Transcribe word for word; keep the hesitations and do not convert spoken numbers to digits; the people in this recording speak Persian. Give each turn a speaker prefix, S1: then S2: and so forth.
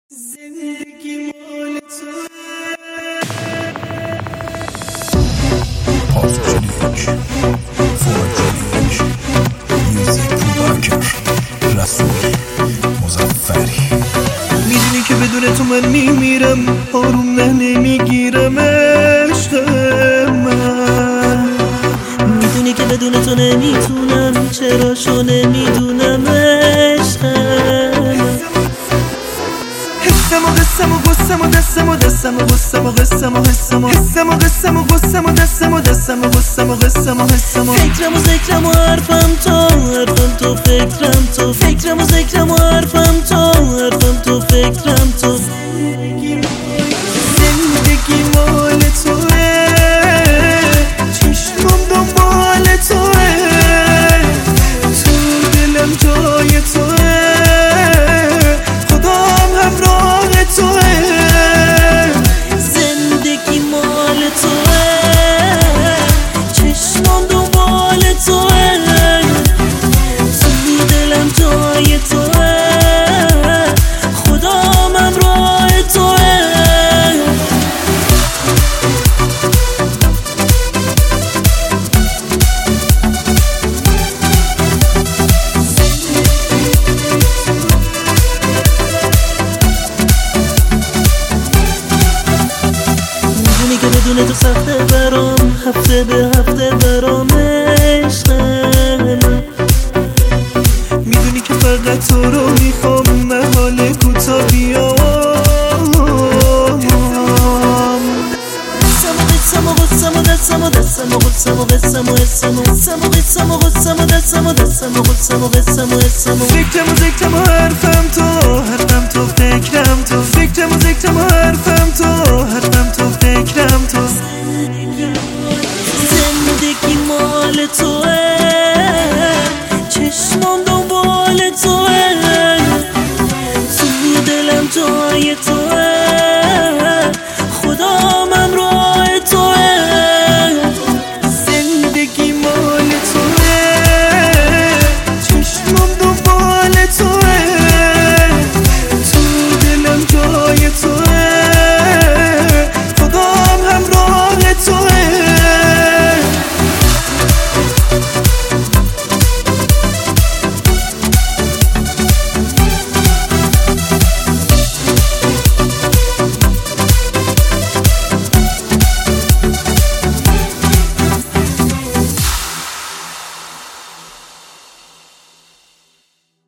S1: زندگی مال تو
S2: پاسچلیک فورچلیک میوزیک پروداکر رسول مظفری.
S1: میدونی که بدون تو من میمیرم، آروم نه نمیگیرم عشق من.
S3: میدونی که بدون تو نمیتونم، چرا شو نمیدونم عشق من.
S1: حسم و قسم و قسم و دستم و دستم و قسم و قسم و حسم و حسم و قسم و قسم و دستم و دستم و قسم و قسم و حسم و
S3: فکرم و ذکرم و حرفم تو، حرفم تو فکرم تو، فکرم و ذکرم و حرفم تو، حرفم تو فکرم تو.
S1: زندگی مال توه، چشمم دنبال توه، تو دلم جای توه، خدام همراه توه.
S3: زندگی مال توه، چشمم دنبال توه، تو دلم جای توه، خدام همراه توه. که بدون تو سخته برام، هفته به هفته برام عشق من.
S1: میدونی که فقط تو رو میخوام، من حال کوتا بیام.
S3: قسم و قسم و دستم و دستم و قسم و قسم و حسم و قسم و قسم و قسم و دستم و دستم و قسم و قسم و حسم و
S1: فکرم و ذکرم و حرفم تو، حرفم تو